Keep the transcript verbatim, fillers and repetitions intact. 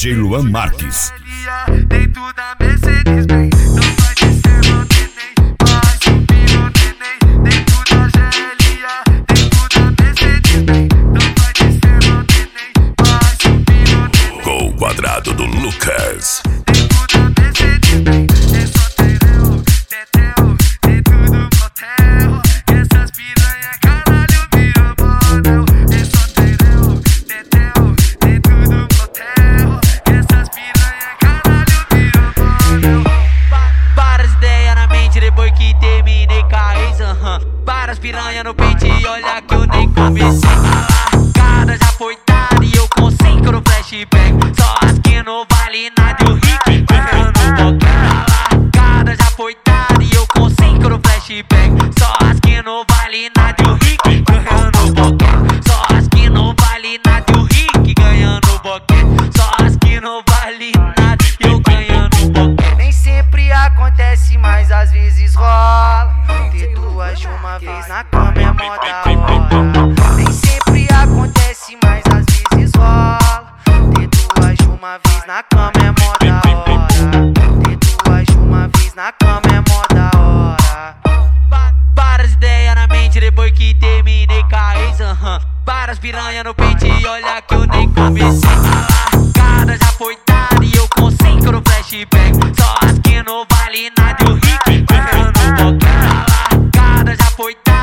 J Luan Marques. Dentro da Mercedes Benz, não vai descer meu neném, vai subir meu neném. Dentro da G L A, dentro da Mercedes Benz, não vai descer meu neném, vai subir meu neném. Gol quadrado do Lucas. Dentro da Mercedes Benz, é só tereu, tetel, dentro do motel. Essas piranha caralho virou bordel. É só tereu, tetel, dentro do motel. Essas piranha caralho virou bordel. Várias ideias na mente depois que terminei com a ex, aham. Várias piranha no peito e olha que eu nem comecei. A largada já foi dada e eu com cinco no flashback. Só as que não vale nada e o Rick ganhando boquete. A largada já foi dada e eu com cinco no flashback. Só as que não vale nada e o Rick ganhando boquete. Só as que não vale nada e o Rick ganhando boquete. Só as que não vale nada e eu ganhando boquete. Nem sempre acontece, mas às vezes rola. Ter duas de uma vez na cama é mó da hora. Nem sempre acontece, mas às vezes rola. Ter duas de uma vez na cama é mó da hora. Ter duas de uma vez na cama é mó da hora. Várias ideias na mente depois que terminei com a ex, aham. Várias piranha no peito e olha que eu nem comecei. A largada já foi dada e eu com cinco no flashback. Só as que não vale nada e o Rick ganhando boquete. A largada já foi dada